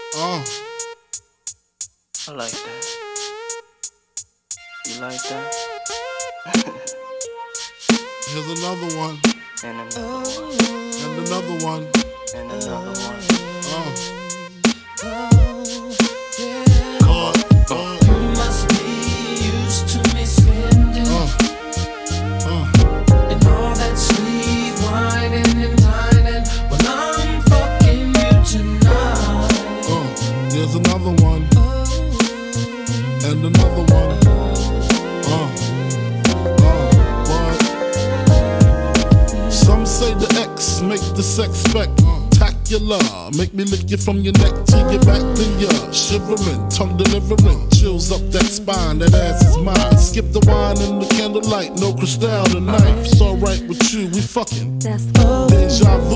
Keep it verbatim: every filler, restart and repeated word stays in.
Uh, I like that. You like that? here's another one, And another one. and another one. And another one. Uh, You must be used to me spending uh, uh. and all that sweet whining and dining when I'm fucking you tonight. Uh, there's another one, and another one. Uh, uh, what? Some say the X make the sex spectacular. Make me lick you from your neck to your back, then you're shivering, tongue delivering, chills up that spine. That ass is mine. Skip the wine and the candlelight, no crystal tonight. It's alright with you, we fucking That's cool. deja vu.